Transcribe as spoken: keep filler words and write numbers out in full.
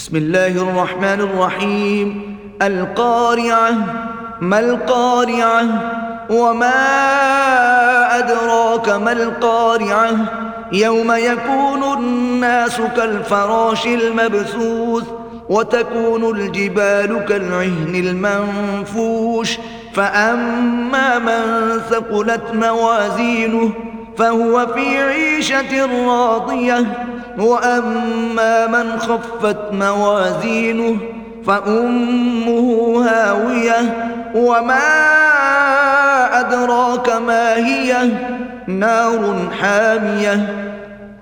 بسم الله الرحمن الرحيم. القارعة. ما القارعة؟ وما أدراك ما القارعة؟ يوم يكون الناس كالفراش المبثوث وتكون الجبال كالعهن المنفوش فأما من ثقلت موازينه فهو في عيشة راضية وأما من خفت موازينه فأمه هاوية وما أدراك ما هي؟ نار حامية